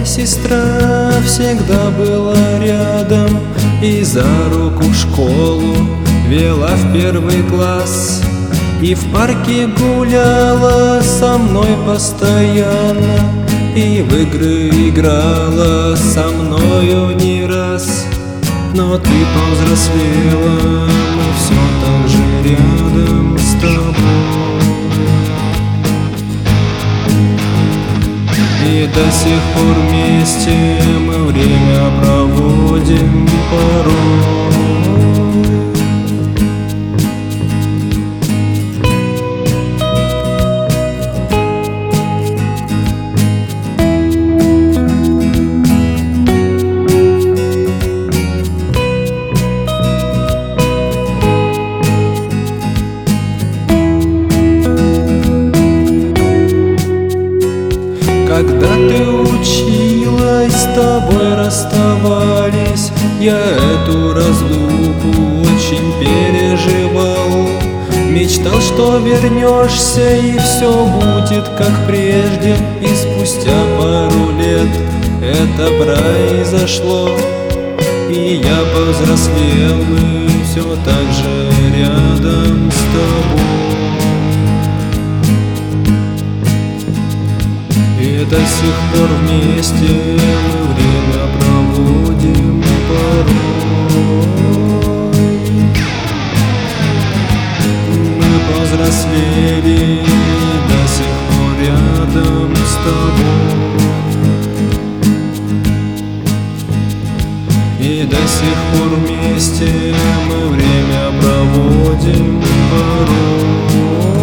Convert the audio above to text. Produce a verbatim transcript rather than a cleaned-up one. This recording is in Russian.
Моя сестра всегда была рядом и за руку в школу вела в первый класс. И в парке гуляла со мной постоянно, и в игры играла со мною не раз. Но ты повзрослела, мы все так же рядом с тобой. И до сих пор вместе мы время проводим порой. Когда ты училась, с тобой расставались, я эту разлуку очень переживал. Мечтал, что вернешься и все будет как прежде. И спустя пару лет это произошло, и я повзрослел, и все так же рядом с тобой. И до сих пор вместе мы время проводим порой. Мы повзрослели, и до сих пор рядом с тобой. И до сих пор вместе мы время проводим порой.